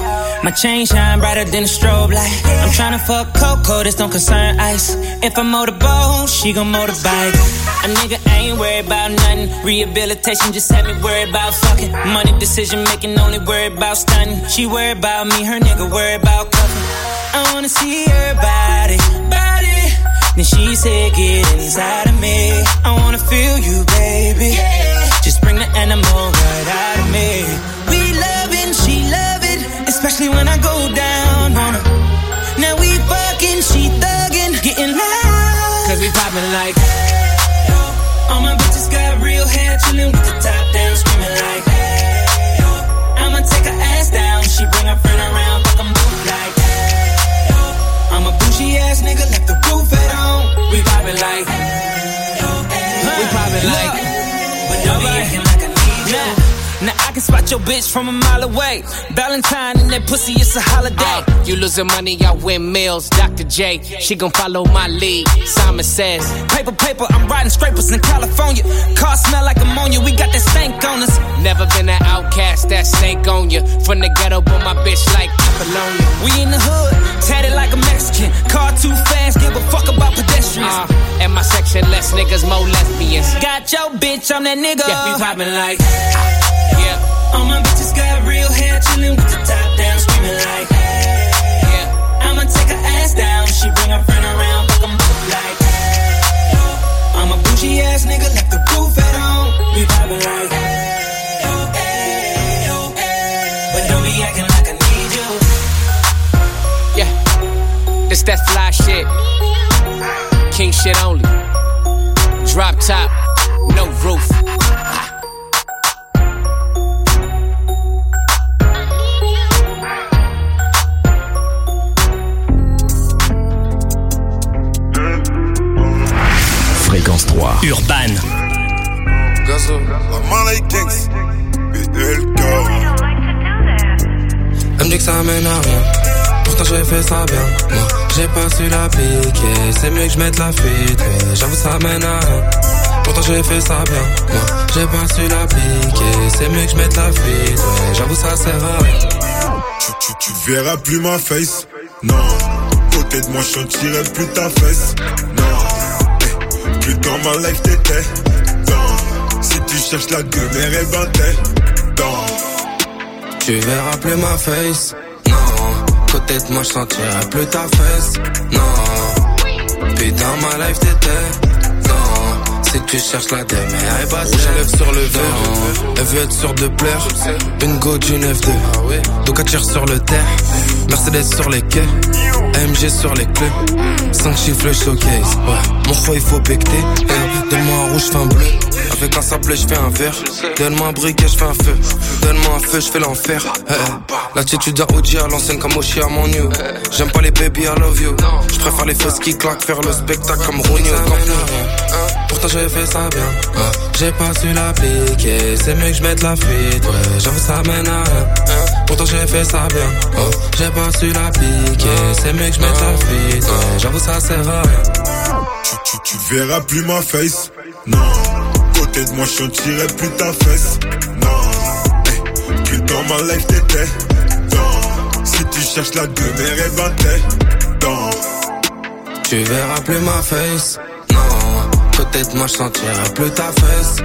My chain shine brighter than a strobe light. I'm tryna fuck Coco, this don't concern ice. If I motorboat, she gon' motorbike. A nigga ain't worried about nothing. Rehabilitation just had me worried about fucking. Money decision making, only worried about stunning. She worried about me, her nigga worried about cuffing. I wanna see her body, body. Then she said, get inside of me. I wanna feel you, baby. Just bring the animal right out of me. We lovin', she love it, especially when I go down on her. Now we fucking, she thuggin', getting loud. Cause we poppin' like, hey, oh. All my bitches got real hair, chillin' with the top down, screamin' like, hey, oh. I'ma take her ass down, she bring her friend around, fuck 'em both like, hey, oh. I'm a bougie ass nigga, left the roof at home. We poppin' like, hey, oh, hey, we poppin' like, but don't be acting like I need you. Nah. Now I can spot your bitch from a mile away. Valentine and that pussy, it's a holiday. Uh, you losing money, I win meals. Doctor J, she gon' follow my lead. Simon says, paper, paper, I'm riding scrapers in California. Car smell like ammonia, we got that stank on us. Never been an outcast, that stank on you. From the ghetto, but my bitch like Apollonia. We in the hood, tatted like a Mexican. Car too fast, give a fuck about pedestrians. Uh, and my section, less niggas, more lesbians. Got your bitch, I'm that nigga. Yeah, we poppin' like, yeah. All my bitches got real hair, chillin' with the top down, screamin' like, hey, yeah. I'ma take her ass down, she bring her friend around, fuck 'em both like, hey, oh. I'm a bougie ass nigga, left the roof at home. We vibin' like, hey, oh, hey, oh, hey. But don't be acting like I need you. Yeah, it's that fly shit. King shit only. Drop top, no roof. Fréquence trois. Urban. Gazo, Amalek Gangs, B L K. Elle me dit que ça mène à rien, pourtant j'ai fait ça bien. Moi, j'ai pas su l'appliquer, c'est mieux que je mette la fuite. Ouais, j'avoue ça mène à rien, pourtant j'ai fait ça bien. Moi, j'ai pas su l'appliquer, c'est mieux que je mette la fuite. Ouais, j'avoue ça sert à rien. Tu, tu, tu verras plus ma face, non. Côté de moi je sentirai plus ta fesse, non. Plus dans ma life t'étais, non. Si tu cherches la demeure, eh ben t'es dans. Tu verras plus ma face, non. Côté de moi je sentirai plus ta fesse, non. Puis dans ma life t'étais, non. Si tu cherches la demeure, eh ben t'es. J'enlève sur le verre, elle veut être sûre de plaire. Une go d'une F deux, donc elle tire sur le terre. Mercedes sur les quais, A M G sur les clés. Cinq chiffres le showcase, ouais. Mon roi il faut becter, hey. Donne-moi un rouge, j'fais un bleu. Avec un sablé j'fais un verre. Donne-moi un briquet, j'fais un feu. Donne-moi un feu, j'fais l'enfer, hey. L'attitude à O G à l'ancienne comme Oshi à mon new. J'aime pas les baby, I love you. J'préfère les fausses qui claquent, faire le spectacle comme Rooney au Camp Nou. Pourtant j'ai fait ça bien, ouais. J'ai pas su l'appliquer, c'est mieux que je mette la fuite, ouais. J'avoue ça mène à rien, pourtant j'ai fait ça bien, oh. J'ai pas su l'appliquer, c'est mieux que je mette la fuite, ouais. J'avoue ça sert à rien. Tu, tu, tu verras plus ma face, non. Côté de moi je sentirai plus ta fesse, non. Hey, plus dans ma life t'étais, non. Si tu cherches la demeure, eh ben t'es dans. Tu verras plus ma face, non. Côté de moi je sentirai plus ta fesse,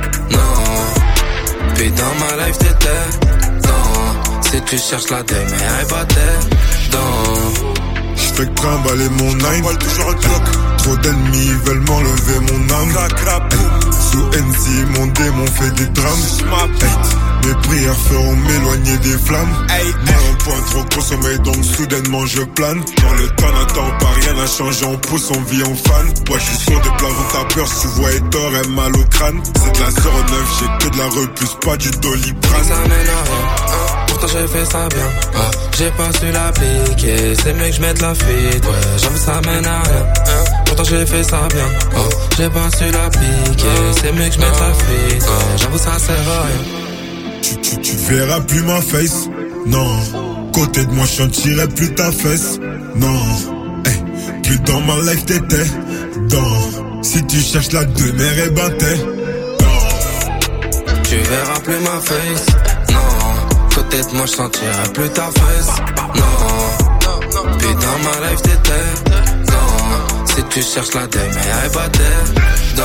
non. Puis dans ma life t'étais, non. Si tu cherches la demeure, eh ben t'es dans. J'fais que trimballer mon nine, toujours un clock. Trop d'ennemis veulent m'enlever mon âme. Sous N C, mon démon fait des drames. Hey, mes prières feront m'éloigner des flammes. Moi un point trop consommé donc soudainement je plane. Dans le temps n'attend pas, rien n'a changé, on pousse, on vit, on fan. Moi je suis sur des plafonds, ta peur, si tu vois et tort, elle mal au crâne. C'est de la zéro neuf, j'ai que de la repousse, pas du doliprane. Ça mène à rien, pourtant j'ai fait ça bien, ah. J'ai pas su l'appliquer, c'est mieux que je mette la fuite, ouais. J'avoue ça mène à rien, pourtant j'ai fait ça bien, oh. J'ai pas su l'appliquer, c'est mieux que je mette la fuite, ouais. J'avoue ça sert à rien. Tu, tu, tu verras plus ma face, non. Côté de moi je sentirai plus ta fesse, non. Hey, plus dans ma life t'étais, dans. Si tu cherches la demeure, eh ben t'es dans. Tu verras plus ma face, non. tête, moi je sentirai plus ta fesse. Non, puis dans ma life t'étais. Non, si tu cherches la dème, mais y'a pas dedans.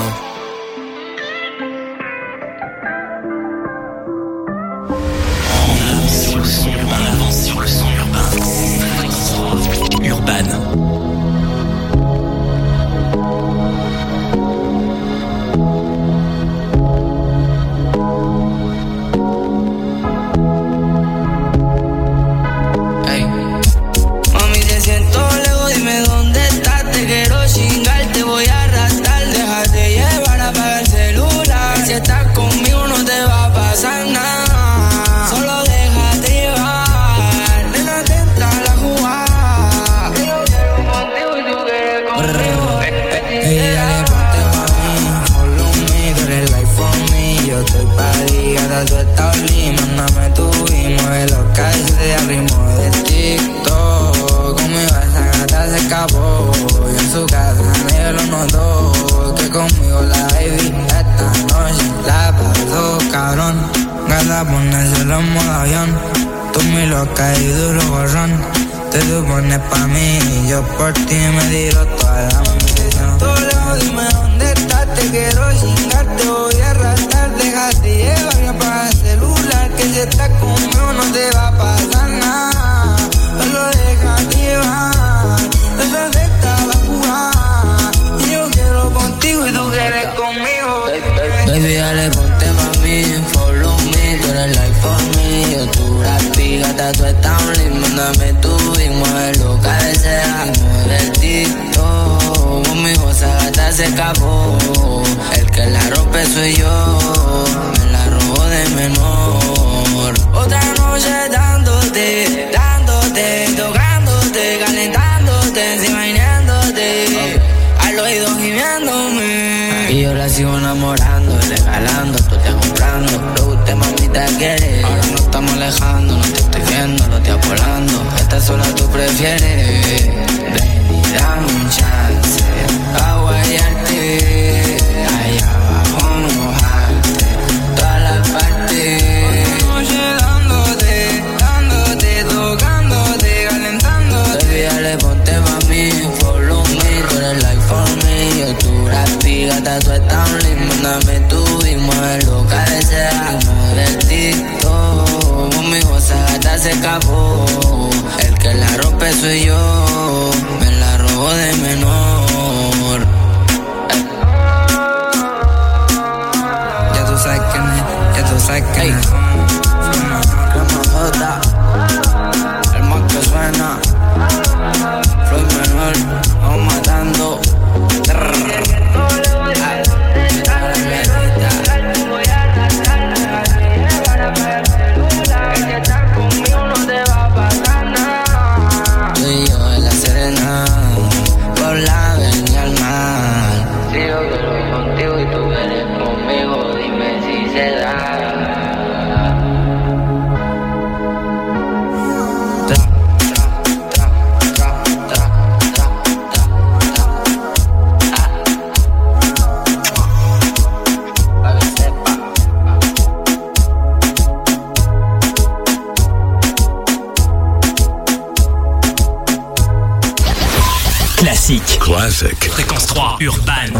Sur le son urbain, on avance sur le son urbain. Urban. Tú estás linda, mándame tu ritmo de lo que hace al ritmo del TikTok. Conmigo esa gata se escapó y en su casa nadie lo notó. Que conmigo la baby esta noche la pasó cabrón. Gata ponérselo en modo avión. Tú muy loca y duro gorrón. Te supones pa' mí y yo por ti me tiro toda la munición. Toledo, dime dónde estás, te quiero chingar, te voy a arrastrar. Déjate llevar, me apaga el celular, que si estás conmigo no te va a pasar nada. Solo déjate llevar, esa secta va a jugar. Y yo quiero contigo y tú quieres conmigo. Baby, dale, ponte pa' mí, follow me, tú eres like for me. Yo tu rapi, gata, tú estás un ritmo, mándame tu y muévelo, cabecea, mueve el TikTok. Conmigo esa gata se escapó, el que la rompe soy yo, me la robo de menor. Otra noche dándote, dándote, tocándote, calentándote, encima imaginándote, al oído gimiéndome. Y yo la sigo enamorando, regalando, tú te comprando. Lo usted mamita quiere, ahora no estamos alejando, no te estoy viendo, no te apolando. Esta sola tú prefieres, ven y dame un chance, a guayarte, allá abajo mojarte, toda la parte. Noche dándote, dándote, tocándote, calentándote. Baby, dale, ponte pa' mí, follow me, tú eres like for me. Yo tu rapi, gata, tú estás un ritmo, mándame tu y muévelo, cabecea, mueve el TikTok. Conmigo esa gata se escapó, el que la rompe soy yo, me la robo de menor. Eh. Ya tú sabes quién es, ya tú sabes quién es. El más que suena, Floyd menor, vamos matando. Tú y yo en la Serena, por la avenida al mar. Si yo quiero ir contigo y tú vienes conmigo, dime si se da. Classique. Classic. Fréquence trois, Urban.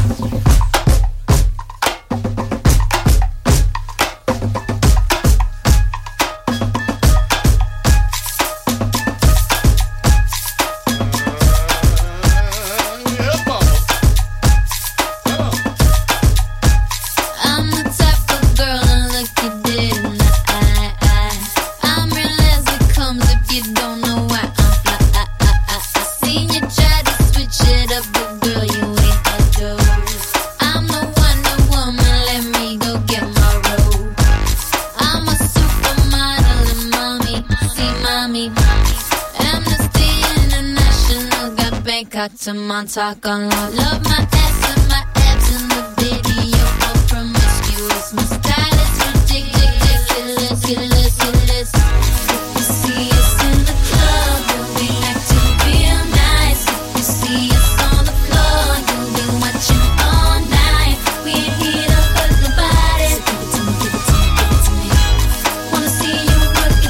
To Montauk on love. Love my ass and my abs in the video. I'm promiscuous. My style is ridiculous. Ridiculous, ridiculous. If you see us in the club, you'll be acting real nice. If you see us on the floor, you'll be watching all night. We ain't here to hurt nobody. So give it to me, give it to me, give it to me. Wanna see you work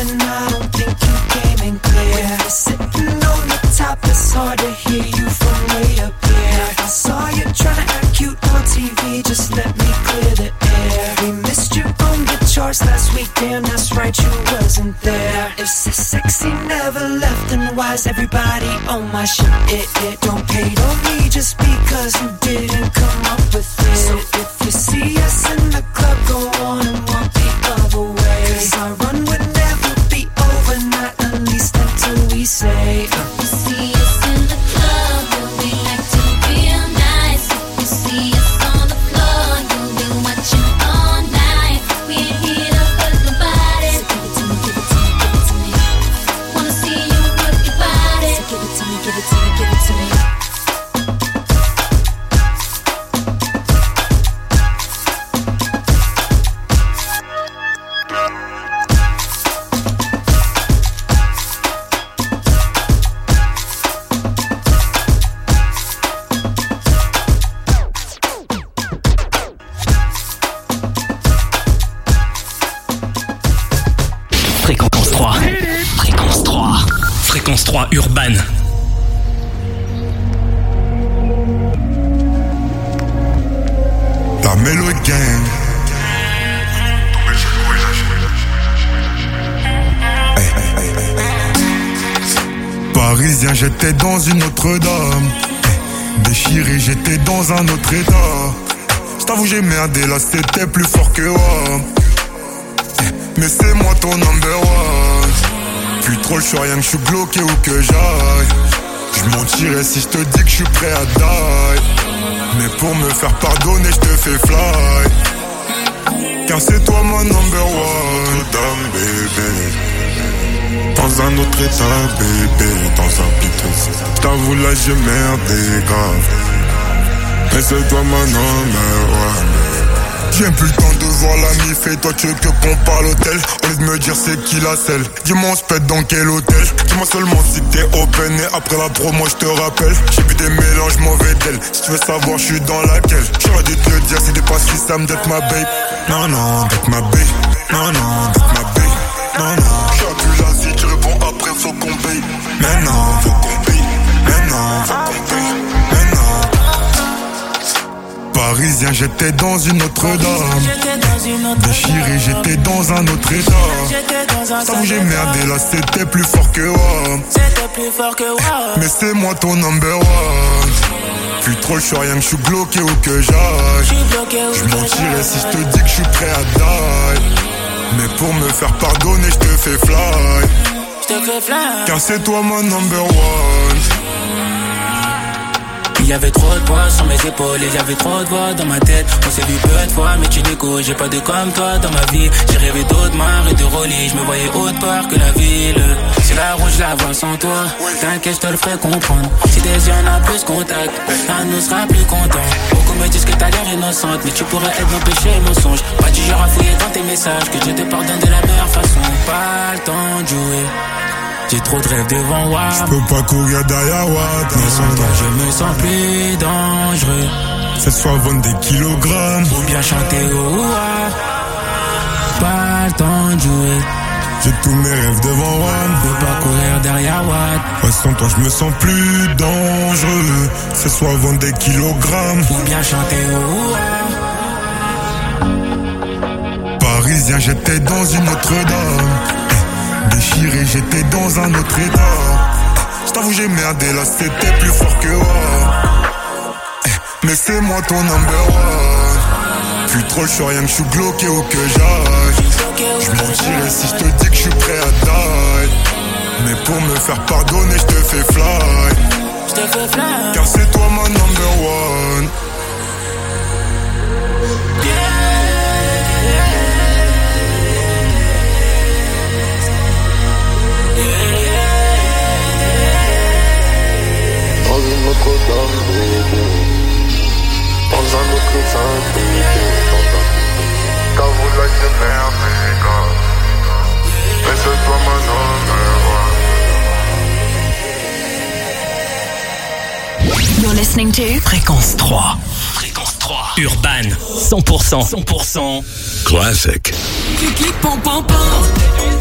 and I don't think you came in clear. When you're sitting on the top, it's hard to hear you from way up here. I saw you trying to act cute on T V, just let me clear the air. We missed you on the charts last week, damn, that's right, you wasn't there. If sexy never left, then why's everybody on my shit? It, it don't hate on me just because you didn't come up with it. So if you see us in the club, go on and walk the other way. Cause our run would never be over, not at least until we say uh. You see us in the club, we'll be acting real nice. If you see us on the floor, you'll be watching all night. We ain't here to hurt nobody. So give it to me, give it to me, give it to me. Wanna see you work your body. So give it to me, give it to me, give it to me. Fréquence trois. Fréquence trois. Fréquence trois urbaine. La Melo Gang. Hey, hey, hey, hey. Parisien, j'étais dans une autre dame. Hey. Déchiré, j'étais dans un autre état. J't'avoue, j'ai merdé, là c'était plus fort que moi. Hey. Mais c'est moi ton number one. Plus trop le choix, rien que je suis bloqué où que j'aille. Je mentirais si je te dis que je suis prêt à die. Mais pour me faire pardonner, je te fais fly. Car c'est toi mon number one. Dame bébé. Dans un autre état bébé. Dans un piteux. J't'avoue là j'ai merdé grave. Mais c'est toi mon number one. J'ai plus le temps de voir la mif et toi tu veux que qu'on parle hôtel. Au lieu de me dire c'est qui la selle. Dis-moi on se pète dans quel hôtel. Dis-moi seulement si t'es open et après la promo je te rappelle. J'ai vu des mélanges mauvais d'elle. Si tu veux savoir je suis dans laquelle. J'aurais dû te le dire si t'es pas si Sam d'être ma babe. Non non d'être ma babe. Non non d'être ma babe. Non non. J'suis plus là si tu réponds après faut qu'on paye. Mais non faut qu'on paye. Mais non faut qu'on paye. Mais non. Parisien, j'étais dans une autre dame. Déchiré, j'étais dans un autre état. Ça où j'ai merdé, là c'était plus fort que moi. Mais c'est moi ton number one. Plus trop le choix, rien que je suis bloqué où que j'aille. Je mentirais si je te dis que je suis prêt à die. Mais pour me faire pardonner, je te fais fly. Car c'est toi mon number one. Il y avait trop de poids sur mes épaules et j'avais trop de voix dans ma tête. On s'est vu peu de fois mais tu déco. J'ai pas de comme toi dans ma vie. J'ai rêvé d'autres mares et de rollis. Je me voyais autre part que la ville. C'est la rouge, la vois sans toi. T'inquiète, je te le ferai comprendre. Si tes yeux en a plus contact, là nous sera plus content. Beaucoup me disent que t'as l'air innocente, mais tu pourrais être mon péché et mon songe. Pas du genre à fouiller dans tes messages, que Dieu te pardonne de la meilleure façon. Pas le temps de jouer. J'ai trop de rêves devant moi. Je peux pas courir derrière Watt. Mais sans toi je me sens plus dangereux. C'est soit vendre des kilogrammes ou bien chanter au ouah. Pas le temps de jouer. J'ai tous mes rêves devant moi. Je peux pas courir derrière Watt. Ouais, sans toi je me sens plus dangereux. C'est soit vendre des kilogrammes ou bien chanter au ouah. Parisien, j'étais dans une autre dame. Déchiré, j'étais dans un autre état. J't'avoue j'ai merdé, là c'était plus fort que moi. Mais c'est moi ton number one. Plus trop le choix, rien que je suis bloqué où que j'aille. Je mentirais si je te dis que je suis prêt à die. Mais pour me faire pardonner, je te fais fly. Car c'est toi mon number one. Dans une autre dame, bébé. Dans un autre état, bébé. T'as voulu la merde, méga. Mais c'est toi ma number one. You're listening to Fréquence trois. Fréquence trois. Urban. cent pour cent. cent pour cent. Classic. Clic, clic, pom, pom, pom.